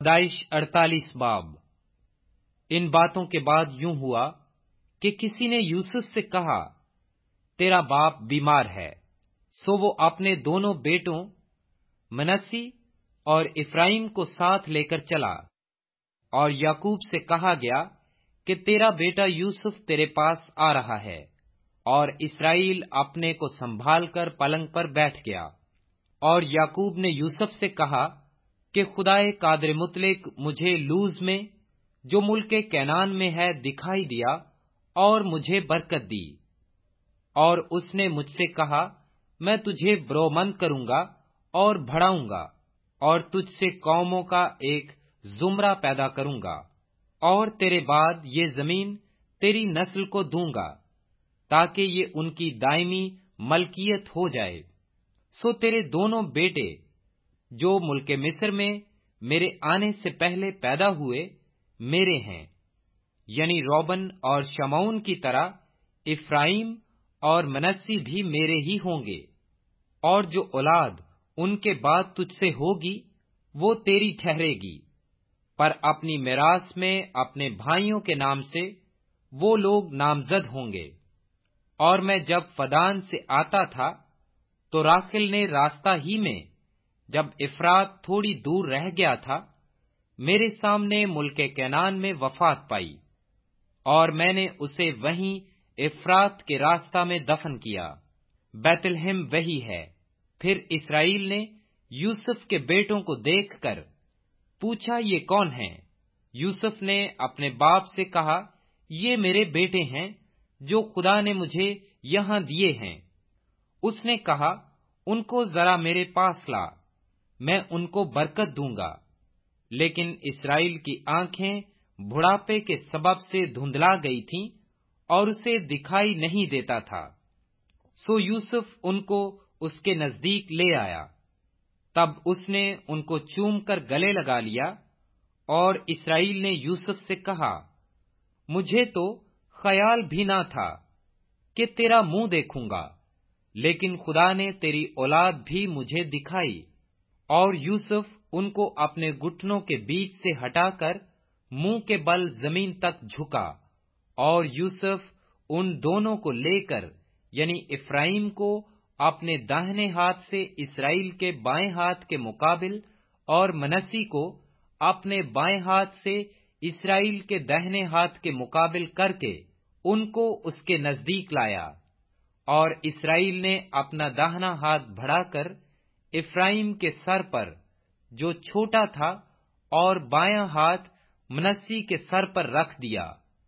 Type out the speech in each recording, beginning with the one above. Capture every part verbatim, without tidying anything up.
پیدائش اڑتالیس باب۔ ان باتوں کے بعد یوں ہوا کہ کسی نے یوسف سے کہا، تیرا باپ بیمار ہے۔ سو وہ اپنے دونوں بیٹوں منسی اور افرایم کو ساتھ لے کر چلا، اور یعقوب سے کہا گیا کہ تیرا بیٹا یوسف تیرے پاس آ رہا ہے، اور اسرائیل اپنے کو سنبھال کر پلنگ پر بیٹھ گیا۔ اور یعقوب نے یوسف سے کہا کہ خدائے قادر مطلق مجھے لوز میں جو ملک کینان میں ہے دکھائی دیا اور مجھے برکت دی، اور اس نے مجھ سے کہا، میں تجھے برومند کروں گا اور بڑھاؤں گا، اور تجھ سے قوموں کا ایک زمرہ پیدا کروں گا، اور تیرے بعد یہ زمین تیری نسل کو دوں گا، تاکہ یہ ان کی دائمی ملکیت ہو جائے۔ سو تیرے دونوں بیٹے جو ملک مصر میں میرے آنے سے پہلے پیدا ہوئے میرے ہیں، یعنی روبن اور شمعون کی طرح افرایم اور منسی بھی میرے ہی ہوں گے، اور جو اولاد ان کے بعد تجھ سے ہوگی وہ تیری ٹھہرے گی، پر اپنی میراث میں اپنے بھائیوں کے نام سے وہ لوگ نامزد ہوں گے۔ اور میں جب فدان سے آتا تھا تو راخل نے راستہ ہی میں جب افرات تھوڑی دور رہ گیا تھا میرے سامنے ملک کینان میں وفات پائی، اور میں نے اسے وہیں افرات کے راستہ میں دفن کیا۔ بیت لحم وہی ہے۔ پھر اسرائیل نے یوسف کے بیٹوں کو دیکھ کر پوچھا، یہ کون ہیں؟ یوسف نے اپنے باپ سے کہا، یہ میرے بیٹے ہیں جو خدا نے مجھے یہاں دیے ہیں۔ اس نے کہا، ان کو ذرا میرے پاس لا، میں ان کو برکت دوں گا۔ لیکن اسرائیل کی آنکھیں بڑھاپے کے سبب سے دھندلا گئی تھیں اور اسے دکھائی نہیں دیتا تھا۔ سو یوسف ان کو اس کے نزدیک لے آیا۔ تب اس نے ان کو چوم کر گلے لگا لیا، اور اسرائیل نے یوسف سے کہا، مجھے تو خیال بھی نہ تھا کہ تیرا منہ دیکھوں گا، لیکن خدا نے تیری اولاد بھی مجھے دکھائی۔ اور یوسف ان کو اپنے گھٹنوں کے بیچ سے ہٹا کر منہ کے بل زمین تک جھکا، اور یوسف ان دونوں کو لے کر یعنی افرایم کو اپنے داہنے ہاتھ سے اسرائیل کے بائیں ہاتھ کے مقابل، اور منسی کو اپنے بائیں ہاتھ سے اسرائیل کے داہنے ہاتھ کے مقابل کر کے ان کو اس کے نزدیک لایا۔ اور اسرائیل نے اپنا داہنا ہاتھ بڑھا کر افرایم کے سر پر جو چھوٹا تھا، اور بایاں ہاتھ منسی کے سر پر رکھ دیا۔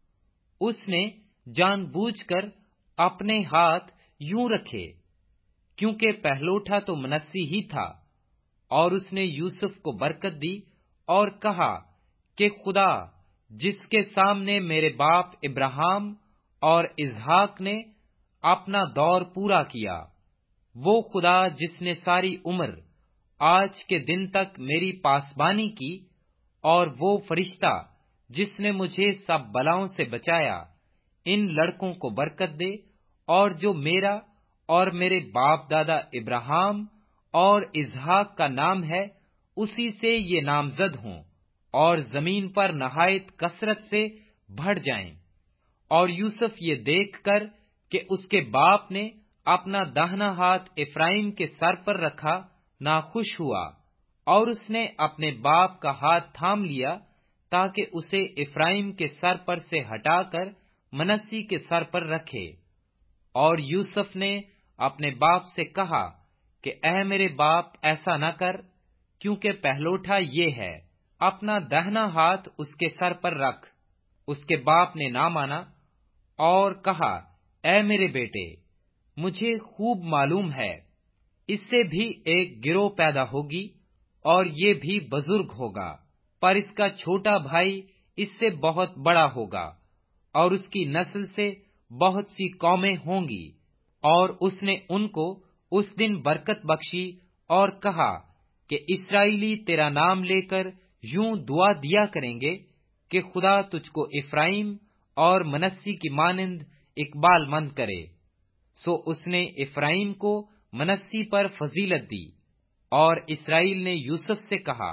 اس نے جان بوجھ کر اپنے ہاتھ یوں رکھے، کیونکہ پہلوٹا تو منسی ہی تھا۔ اور اس نے یوسف کو برکت دی اور کہا کہ خدا جس کے سامنے میرے باپ ابراہیم اور اسحاق نے اپنا دور پورا کیا، وہ خدا جس نے ساری عمر آج کے دن تک میری پاسبانی کی، اور وہ فرشتہ جس نے مجھے سب بلاؤں سے بچایا، ان لڑکوں کو برکت دے، اور جو میرا اور میرے باپ دادا ابراہیم اور اسحاق کا نام ہے اسی سے یہ نامزد ہوں، اور زمین پر نہایت کثرت سے بڑھ جائیں۔ اور یوسف یہ دیکھ کر کہ اس کے باپ نے اپنا داہنا ہاتھ افرایم کے سر پر رکھا ناخوش ہوا، اور اس نے اپنے باپ کا ہاتھ تھام لیا تاکہ اسے افرایم کے سر پر سے ہٹا کر منسی کے سر پر رکھے۔ اور یوسف نے اپنے باپ سے کہا کہ اے میرے باپ، ایسا نہ کر، کیونکہ پہلوٹا یہ ہے، اپنا داہنا ہاتھ اس کے سر پر رکھ۔ اس کے باپ نے نہ مانا اور کہا، اے میرے بیٹے، مجھے خوب معلوم ہے اس سے بھی ایک گروہ پیدا ہوگی، اور یہ بھی بزرگ ہوگا، پر اس کا چھوٹا بھائی اس سے بہت بڑا ہوگا، اور اس کی نسل سے بہت سی قومیں ہوں گی۔ اور اس نے ان کو اس دن برکت بخشی اور کہا کہ اسرائیلی تیرا نام لے کر یوں دعا دیا کریں گے کہ خدا تجھ کو افرایم اور منسی کی مانند اقبال مند کرے۔ سو اس نے افرایم کو منسی پر فضیلت دی۔ اور اسرائیل نے یوسف سے کہا،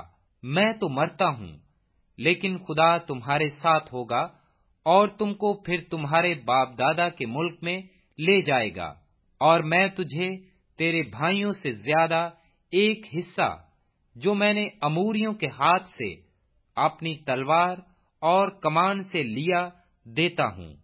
میں تو مرتا ہوں، لیکن خدا تمہارے ساتھ ہوگا اور تم کو پھر تمہارے باپ دادا کے ملک میں لے جائے گا، اور میں تجھے تیرے بھائیوں سے زیادہ ایک حصہ جو میں نے اموریوں کے ہاتھ سے اپنی تلوار اور کمان سے لیا دیتا ہوں۔